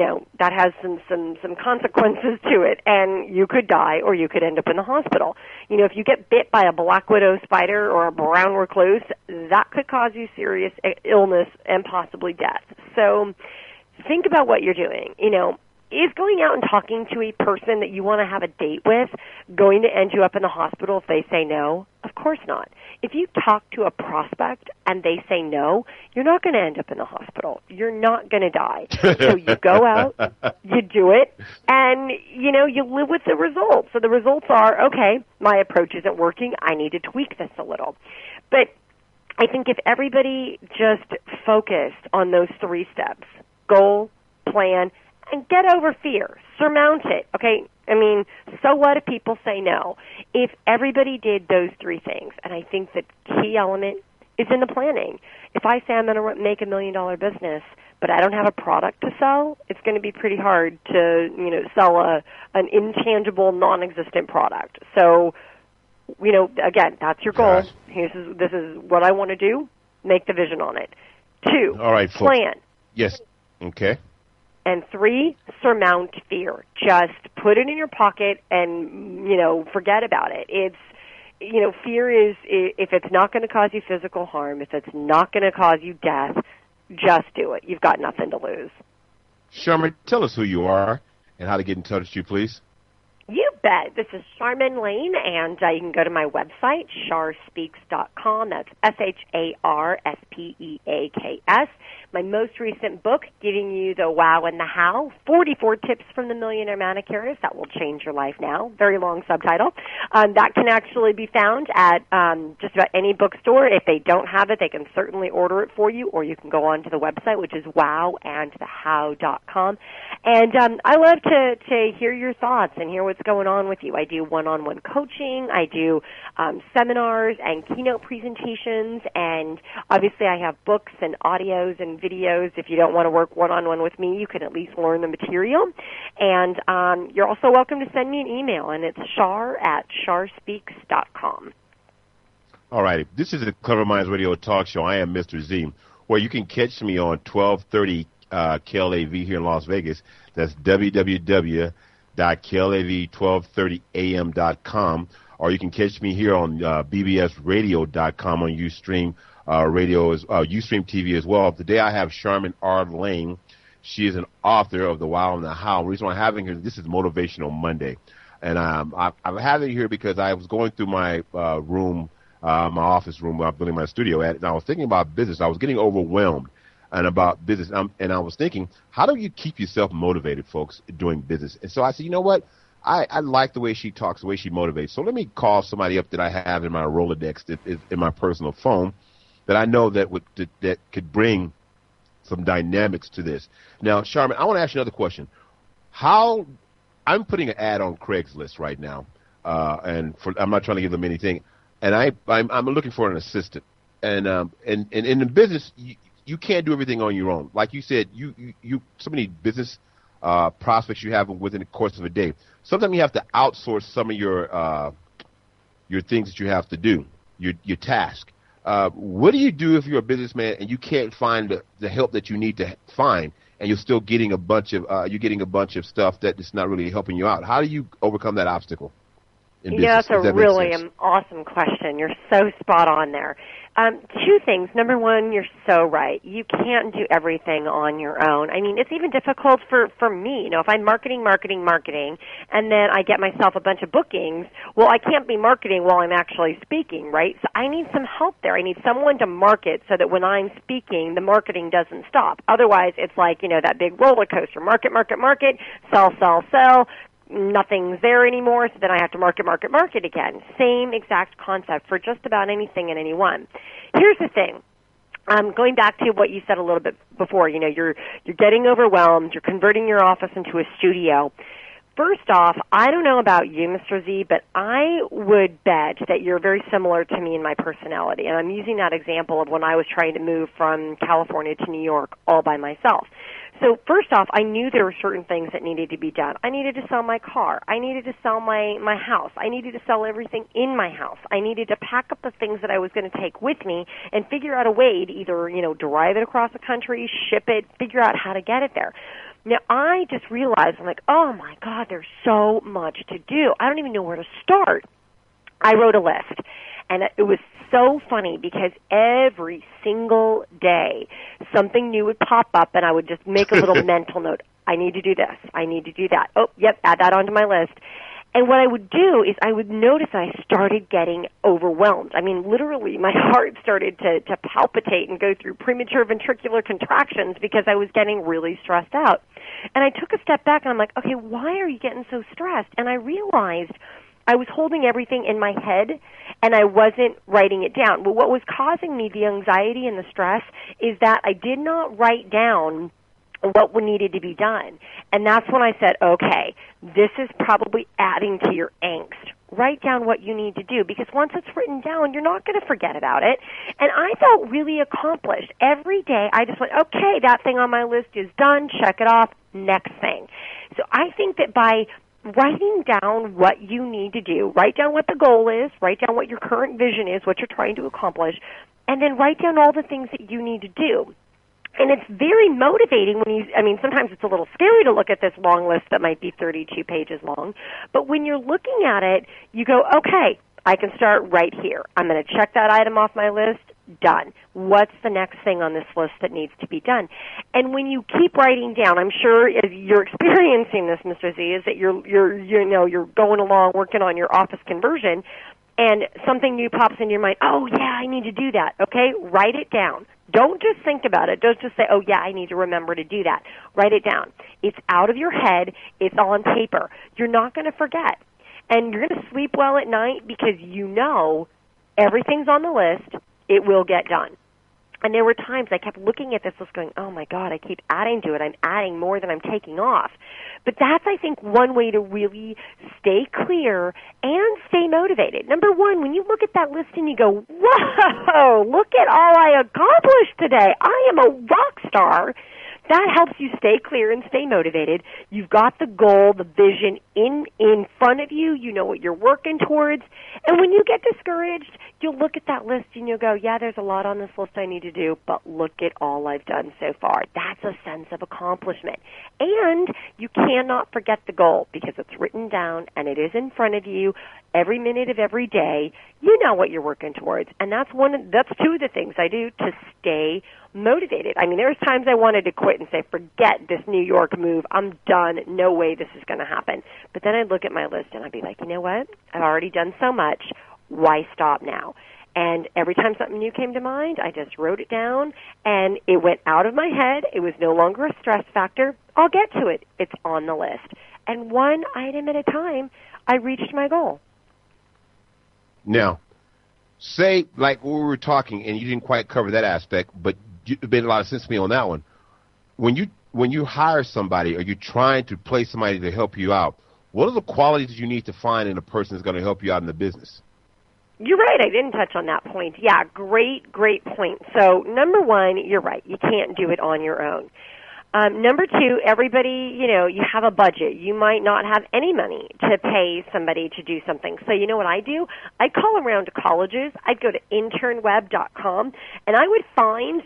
some consequences to it, and you could die or you could end up in the hospital. You know, if you get bit by a black widow spider or a brown recluse, that could cause you serious illness and possibly death. So think about what you're doing. You know, is going out and talking to a person that you want to have a date with going to end you up in the hospital if they say no? Of course not. If you talk to a prospect and they say no, you're not going to end up in the hospital. You're not going to die. So you go out, you do it, and, you live with the results. So the results are, okay, my approach isn't working. I need to tweak this a little. But I think if everybody just focused on those three steps, goal, plan, and get over fear, surmount it, okay? I mean, so what if people say no? If everybody did those three things, and I think the key element is in the planning. If I say I'm going to make $1 million business, but I don't have a product to sell, it's going to be pretty hard to, sell an intangible, non-existent product. So, again, that's your goal. Gosh. This is what I want to do. Make the vision on it. 2, all right, plan. Yes. Okay. And 3, surmount fear. Just put it in your pocket and, forget about it. It's, fear is, if it's not going to cause you physical harm, if it's not going to cause you death, just do it. You've got nothing to lose. Charmin, tell us who you are and how to get in touch with you, please. You bet. This is Charmin Lane, and you can go to my website, charspeaks.com. That's SHARSPEAKS. My most recent book, giving you the wow and the how, 44 tips from the millionaire manicurist that will change your life now. Very long subtitle. That can actually be found at just about any bookstore. If they don't have it, they can certainly order it for you, or you can go on to the website, which is wowandthehow.com. And I love to hear your thoughts and hear what's going on with you. I do one-on-one coaching. I do seminars and keynote presentations, and obviously I have books and audios and videos. If you don't want to work one-on-one with me, you can at least learn the material. And you're also welcome to send me an email, and it's char@charspeaks.com. All right. This is the Clever Minds Radio Talk Show. I am Mr. Z, where you can catch me on 1230 KLAV here in Las Vegas. That's www.klav1230am.com. Or you can catch me here on bbsradio.com on Ustream Ustream TV as well. Today I have Charmin R. Lane. She is an author of The Wow and the How. The reason why I'm having her, this is Motivational Monday. And I have it here because I was going through my room, my office room where I'm building my studio at, and I was thinking about business. I was getting overwhelmed and about business, and I was thinking, how do you keep yourself motivated, folks, doing business? And so I said, you know what? I like the way she talks, the way she motivates. So let me call somebody up that I have in my Rolodex, that is in my personal phone, that I know that could bring some dynamics to this. Now, Charmin, I want to ask you another question. How I'm putting an ad on Craigslist right now, and I'm not trying to give them anything, and I'm looking for an assistant. And in the business, you can't do everything on your own. Like you said, you so many business prospects you have within the course of a day. Sometimes you have to outsource some of your things that you have to do, your task. What do you do if you're a businessman and you can't find the help that you need to find, and you're still getting a bunch of stuff that is not really helping you out? How do you overcome that obstacle in business? That's a really awesome question. You're so spot on there. Two things. Number one, you're so right. You can't do everything on your own. I mean, it's even difficult for me. You know, if I'm marketing, and then I get myself a bunch of bookings, well, I can't be marketing while I'm actually speaking, right? So I need some help there. I need someone to market so that when I'm speaking, the marketing doesn't stop. Otherwise, it's like, that big roller coaster. Market, sell. Nothing's there anymore, so then I have to market again. Same exact concept for just about anything and anyone. Here's the thing. Going back to what you said a little bit before, you're getting overwhelmed, you're converting your office into a studio. First off, I don't know about you, Mr. Z, but I would bet that you're very similar to me in my personality. And I'm using that example of when I was trying to move from California to New York all by myself. So first off, I knew there were certain things that needed to be done. I needed to sell my car. I needed to sell my house. I needed to sell everything in my house. I needed to pack up the things that I was going to take with me and figure out a way to either, drive it across the country, ship it, figure out how to get it there. Now, I just realized, I'm like, oh, my God, there's so much to do. I don't even know where to start. I wrote a list, and it was so funny because every single day something new would pop up, and I would just make a little mental note. I need to do this. I need to do that. Oh, yep, add that onto my list. And what I would do is I would notice I started getting overwhelmed. I mean, literally, my heart started to palpitate and go through premature ventricular contractions because I was getting really stressed out. And I took a step back, and I'm like, okay, why are you getting so stressed? And I realized I was holding everything in my head, and I wasn't writing it down. Well, what was causing me the anxiety and the stress is that I did not write down what needed to be done. And that's when I said, okay, this is probably adding to your angst. Write down what you need to do, because once it's written down, you're not going to forget about it. And I felt really accomplished. Every day I just went, okay, that thing on my list is done, check it off, next thing. So I think that by writing down what you need to do, write down what the goal is, write down what your current vision is, what you're trying to accomplish, and then write down all the things that you need to do. And it's very motivating sometimes it's a little scary to look at this long list that might be 32 pages long, but when you're looking at it, you go, okay, I can start right here. I'm going to check that item off my list. Done. What's the next thing on this list that needs to be done? And when you keep writing down, I'm sure as you're experiencing this, Mr. Z, is that you're going along working on your office conversion, and something new pops in your mind. Oh yeah, I need to do that. Okay, write it down. Don't just think about it. Don't just say, oh yeah, I need to remember to do that. Write it down. It's out of your head. It's on paper. You're not going to forget, and you're going to sleep well at night because you know everything's on the list. It will get done. And there were times I kept looking at this list going, oh, my God, I keep adding to it. I'm adding more than I'm taking off. But that's, I think, one way to really stay clear and stay motivated. Number one, when you look at that list and you go, whoa, look at all I accomplished today. I am a rock star. That helps you stay clear and stay motivated. You've got the goal, the vision in front of you. You know what you're working towards. And when you get discouraged, you'll look at that list and you'll go, yeah, there's a lot on this list I need to do, but look at all I've done so far. That's a sense of accomplishment. And you cannot forget the goal because it's written down and it is in front of you. every minute of every day, you know what you're working towards. And that's two of the things I do to stay motivated. I mean, there's times I wanted to quit and say, forget this New York move. I'm done. No way this is going to happen. But then I'd look at my list and I'd be like, you know what? I've already done so much. Why stop now? And every time something new came to mind, I just wrote it down, and it went out of my head. It was no longer a stress factor. I'll get to it. It's on the list. And one item at a time, I reached my goal. Now, say, like we were talking, and you didn't quite cover that aspect, but it made a lot of sense to me on that one. When you hire somebody or you're trying to place somebody to help you out, what are the qualities you need to find in a person that's going to help you out in the business? You're right. I didn't touch on that point. Yeah, great point. So, number one, you're right. You can't do it on your own. Number two, everybody, you have a budget. You might not have any money to pay somebody to do something. So you know what I do? I call around to colleges. I'd go to internweb.com, and I would find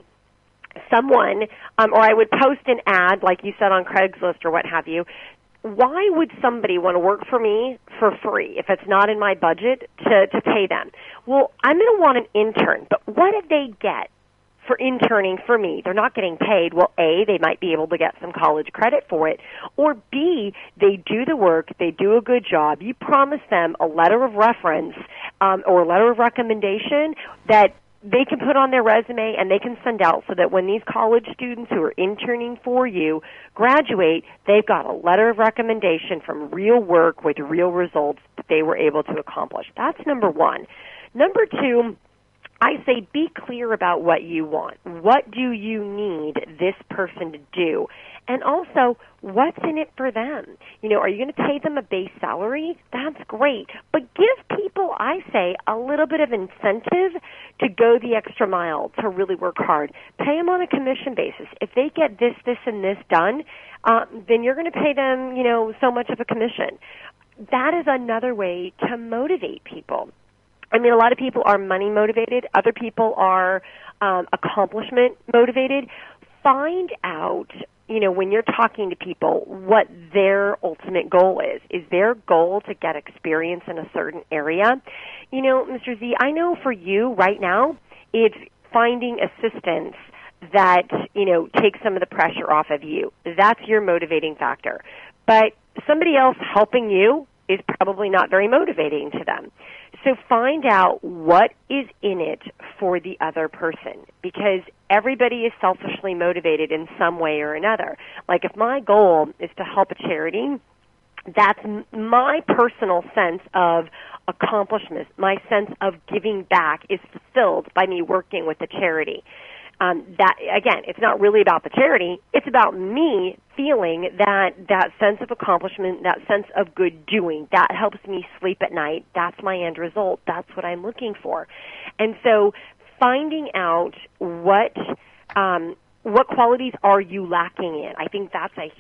someone, or I would post an ad, like you said, on Craigslist or what have you. Why would somebody want to work for me for free if it's not in my budget to pay them? Well, I'm going to want an intern, but what did they get for interning for me? They're not getting paid. Well, A, they might be able to get some college credit for it, or B, they do the work, they do a good job. You promise them a letter of reference or a letter of recommendation that they can put on their resume and they can send out so that when these college students who are interning for you graduate, they've got a letter of recommendation from real work with real results that they were able to accomplish. That's number one. Number two, I say be clear about what you want. What do you need this person to do? And also, what's in it for them? Are you going to pay them a base salary? That's great. But give people, I say, a little bit of incentive to go the extra mile, to really work hard. Pay them on a commission basis. If they get this, and this done, then you're going to pay them, so much of a commission. That is another way to motivate people. I mean, a lot of people are money motivated. Other people are accomplishment motivated. Find out, when you're talking to people, what their ultimate goal is. Is their goal to get experience in a certain area? Mr. Z, I know for you right now, it's finding assistance that, takes some of the pressure off of you. That's your motivating factor. But somebody else helping you is probably not very motivating to them. So find out what is in it for the other person, because everybody is selfishly motivated in some way or another. Like if my goal is to help a charity, that's my personal sense of accomplishment. My sense of giving back is fulfilled by me working with the charity. That, again, it's not really about the charity. It's about me feeling that sense of accomplishment, that sense of good doing. That helps me sleep at night. That's my end result. That's what I'm looking for. And so finding out what qualities are you lacking in? I think that's a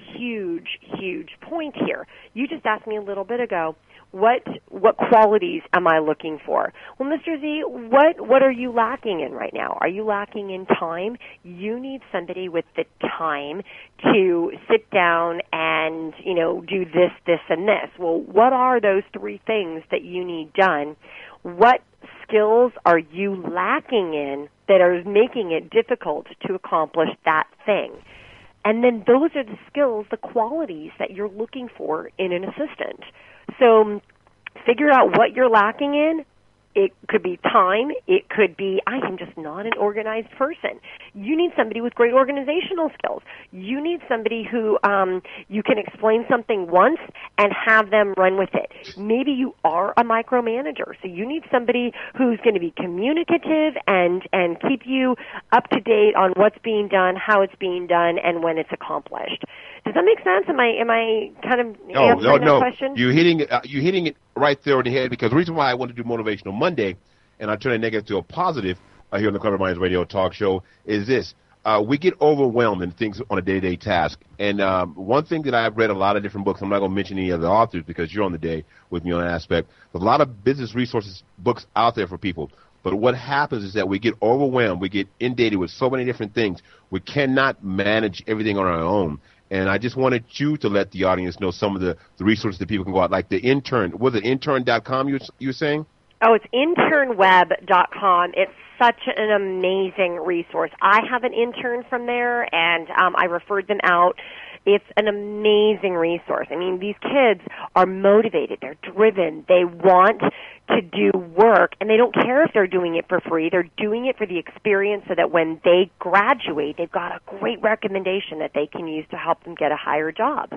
huge point here. You just asked me a little bit ago, what qualities am I looking for? Well, Mr. Z, what are you lacking in right now? Are you lacking in time? You need somebody with the time to sit down and, do this, and this. Well, what are those three things that you need done? What skills are you lacking in that are making it difficult to accomplish that thing? And then those are the skills, the qualities that you're looking for in an assistant. So figure out what you're lacking in. It could be time. It could be, I am just not an organized person. You need somebody with great organizational skills. You need somebody who you can explain something once and have them run with it. Maybe you are a micromanager, so you need somebody who's going to be communicative and keep you up to date on what's being done, how it's being done, and when it's accomplished. Does that make sense? Am I kind of answering that question? You're hitting it right there on the head, because the reason why I want to do Motivational Monday and I turn a negative to a positive here on the Clever Minds Radio Talk Show is this. We get overwhelmed in things on a day-to-day task. And one thing that I've read a lot of different books, I'm not going to mention any of the authors because you're on the day with me on that aspect. There's a lot of business resources books out there for people. But what happens is that we get overwhelmed. We get inundated with so many different things. We cannot manage everything on our own. And I just wanted you to let the audience know some of the resources that people can go out, like the intern. Was it intern.com you were saying? Oh, it's internweb.com. It's such an amazing resource. I have an intern from there, and I referred them out. It's an amazing resource. I mean, these kids are motivated. They're driven. They want to do work, and they don't care if they're doing it for free. They're doing it for the experience so that when they graduate, they've got a great recommendation that they can use to help them get a higher job.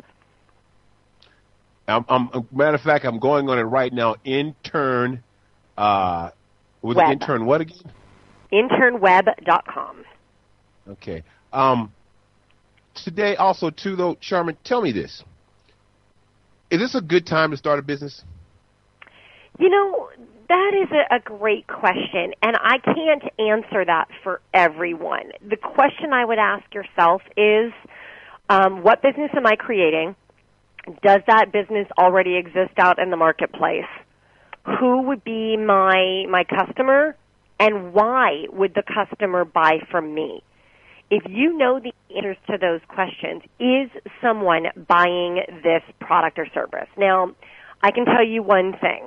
Matter of fact, I'm going on it right now. Intern, was it intern what again? Internweb.com. Okay. Today, also, too, though, Charmin, tell me this. Is this a good time to start a business? You know, that is a great question, and I can't answer that for everyone. The question I would ask yourself is, what business am I creating? Does that business already exist out in the marketplace? Who would be my customer, and why would the customer buy from me? If you know the answers to those questions, is someone buying this product or service? Now, I can tell you one thing.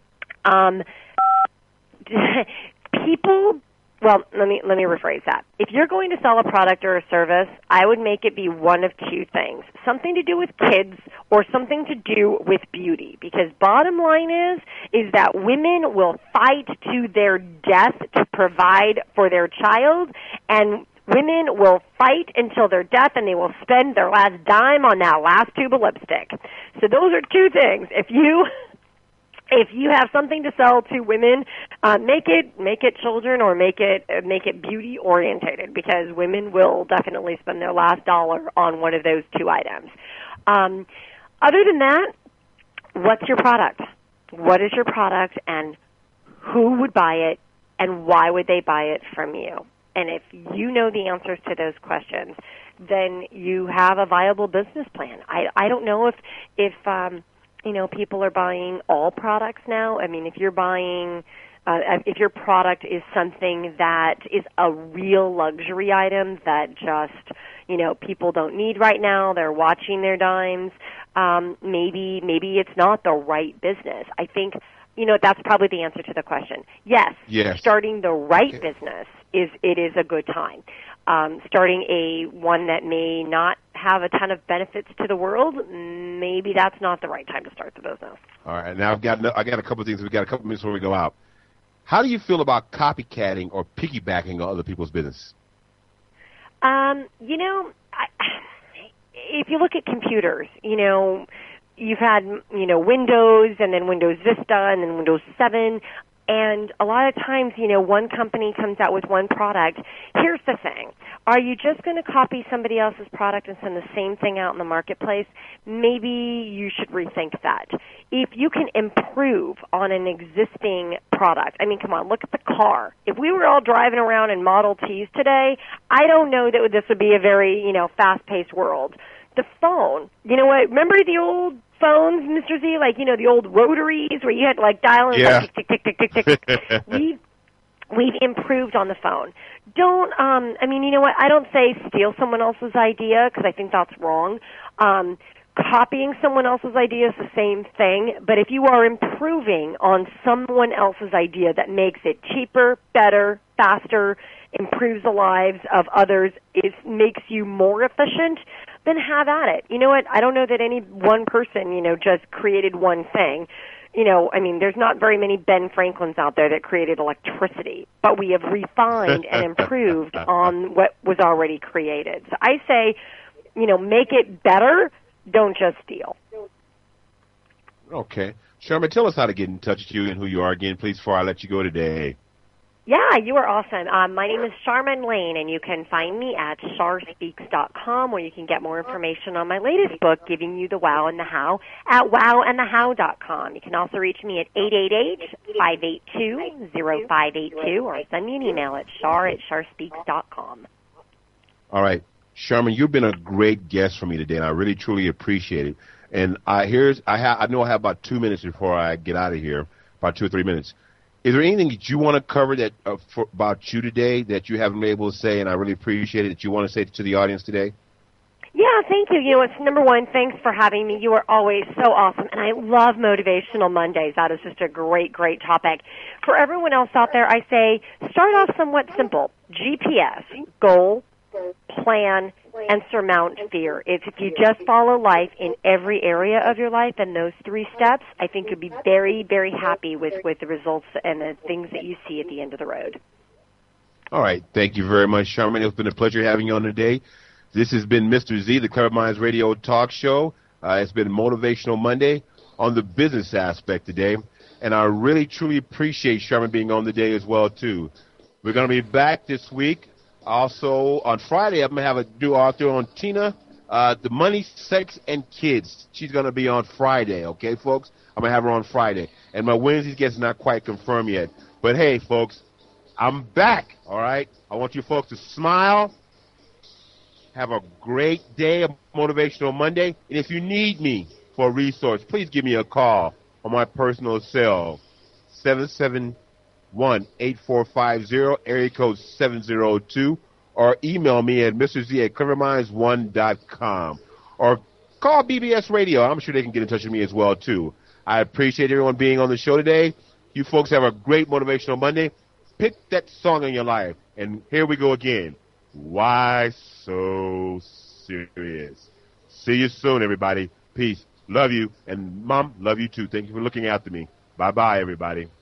Well, let me rephrase that. If you're going to sell a product or a service, I would make it be one of two things. Something to do with kids or something to do with beauty. Because bottom line is that women will fight to their death to provide for their child, and women will fight until their death, and they will spend their last dime on that last tube of lipstick. So those are two things. If you have something to sell to women, make it children or make it beauty orientated, because women will definitely spend their last dollar on one of those two items. Other than that, what's your product? What is your product, and who would buy it, and why would they buy it from you? And if you know the answers to those questions, then you have a viable business plan. I don't know if people are buying all products now. I mean, if you're buying, if your product is something that is a real luxury item that just, people don't need right now, they're watching their dimes, maybe it's not the right business. I think, that's probably the answer to the question. Yes. Starting the right business is a good time. Starting one that may not have a ton of benefits to the world, maybe that's not the right time to start the business. All right, now I got a couple of things. We've got a couple minutes before we go out. How do you feel about copycatting or piggybacking on other people's business? If you look at computers, you've had, Windows and then Windows Vista and then Windows 7. And a lot of times, one company comes out with one product. Here's the thing. Are you just going to copy somebody else's product and send the same thing out in the marketplace? Maybe you should rethink that. If you can improve on an existing product, I mean, come on, look at the car. If we were all driving around in Model Ts today, I don't know that this would be a very, fast-paced world. The phone, remember the old phones, Mr. Z, the old rotaries where you had to dial in, tick, tick, tick, tick, tick, tick. We've improved on the phone. Don't, I don't say steal someone else's idea, because I think that's wrong. Copying someone else's idea is the same thing, but if you are improving on someone else's idea that makes it cheaper, better, faster, improves the lives of others, it makes you more efficient, then have at it. You know what? I don't know that any one person, just created one thing. There's not very many Ben Franklins out there that created electricity, but we have refined and improved on what was already created. So I say, make it better, don't just steal. Okay. Charmin, tell us how to get in touch with you and who you are again, please, before I let you go today. Yeah, you are awesome. My name is Charmin Lane, and you can find me at charspeaks.com, where you can get more information on my latest book, Giving You the Wow and the How, at wowandthehow.com. You can also reach me at 888-582-0582, or send me an email at char@charspeaks.com. All right. Charmin, you've been a great guest for me today, and I really, truly appreciate it. And I know I have about 2 minutes before I get out of here, about 2 or 3 minutes. Is there anything that you want to cover about you today that you haven't been able to say, and I really appreciate it, that you want to say to the audience today? Yeah, thank you. You know, it's number one, thanks for having me. You are always so awesome. And I love Motivational Mondays. That is just a great, great topic. For everyone else out there, I say start off somewhat simple. GPS, goal, plan, and surmount fear. If you just follow life in every area of your life and those 3 steps, I think you'll be very, very happy with the results and the things that you see at the end of the road. All right. Thank you very much, Charmaine. It's been a pleasure having you on today. This has been Mr. Z, the Clever Minds Radio Talk Show. It's been Motivational Monday on the business aspect today. And I really, truly appreciate Charmaine being on the day as well, too. We're going to be back this week. Also, on Friday, I'm going to have a new author on Tina, the Money, Sex, and Kids. She's going to be on Friday, okay, folks? I'm going to have her on Friday. And my Wednesday's guest is not quite confirmed yet. But, hey, folks, I'm back, all right? I want you folks to smile. Have a great day, a Motivational Monday. And if you need me for a resource, please give me a call on my personal cell, 771-8450, area code 702, or email me at mrz@cleverminds1.com. Or call BBS Radio. I'm sure they can get in touch with me as well, too. I appreciate everyone being on the show today. You folks have a great Motivational Monday. Pick that song in your life. And here we go again. Why so serious? See you soon, everybody. Peace. Love you. And, Mom, love you, too. Thank you for looking after me. Bye-bye, everybody.